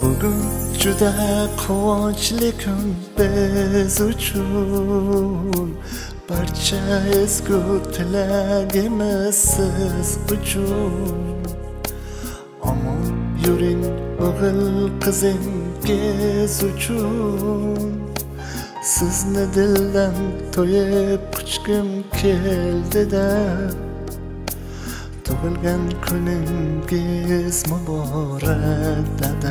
Bugun juda quvonchli kun biz uchun, barcha ezgu tilagimiz siz uchun. Omon yuring o'g'il qizingiz uchun, sizni dildan to'yib quchgim keldi-da. Tug'ilgan kuningiz muborak dada.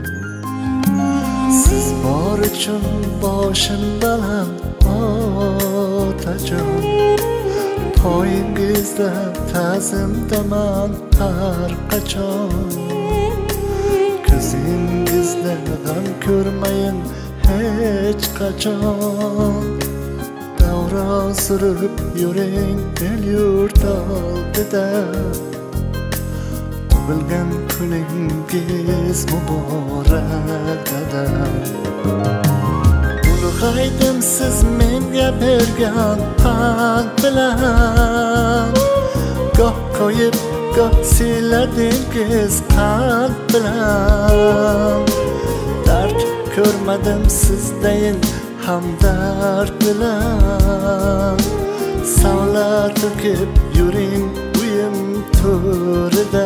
Siz bor uchun boshim baland otajon, poyingizda ta'zimdaman har qachon. Ko'zingizda g'am ko'rmayin hech qachon. Davron surib yuring el yurt oldida. Tug'ilgan kuningiz muborak dada. Ulug'aydim siz menga bergan pand bilan, goh qo'yib goh siyladingiz qand bilan. Dard ko'rmadim sizdayin hamdard bilan. Savla to'kib yuring uyim to'rida.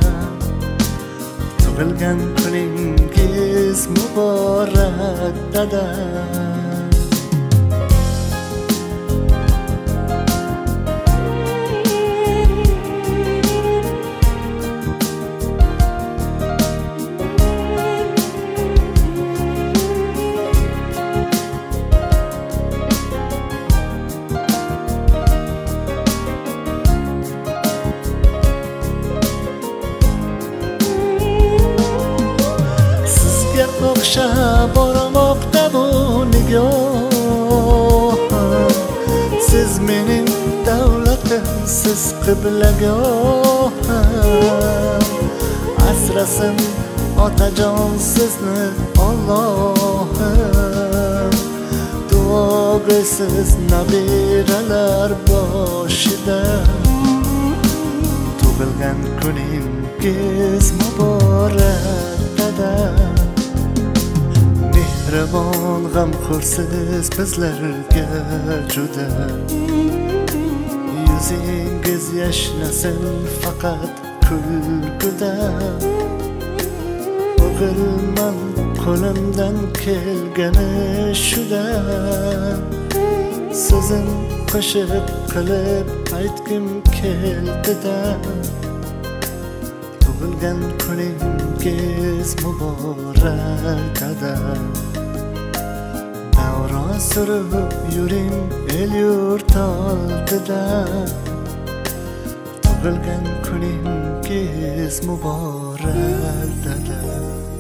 Tug'ilgan kuningiz muborak dada. O'xshab bormoqda bu nigohim, siz mening davlatim, siz qiblagohim. Asrasin otajon sizni Allohim, duo qilsiz nabiralar boshida. Tug'ilgan kuningiz muborak dada. Mehribon g'amxo'rsiz bizlarga juda. Yuzingiz yashnasin faqat kulguda. O'g'ilman qo'limdan kelgani shuda. So'zim qo'shib qilib aytgim keldi-da. Tug'ilgan kuningiz muborak dada. Davron surib yuring el yurt oldida. Tug'ilgan kuningiz muborak dada.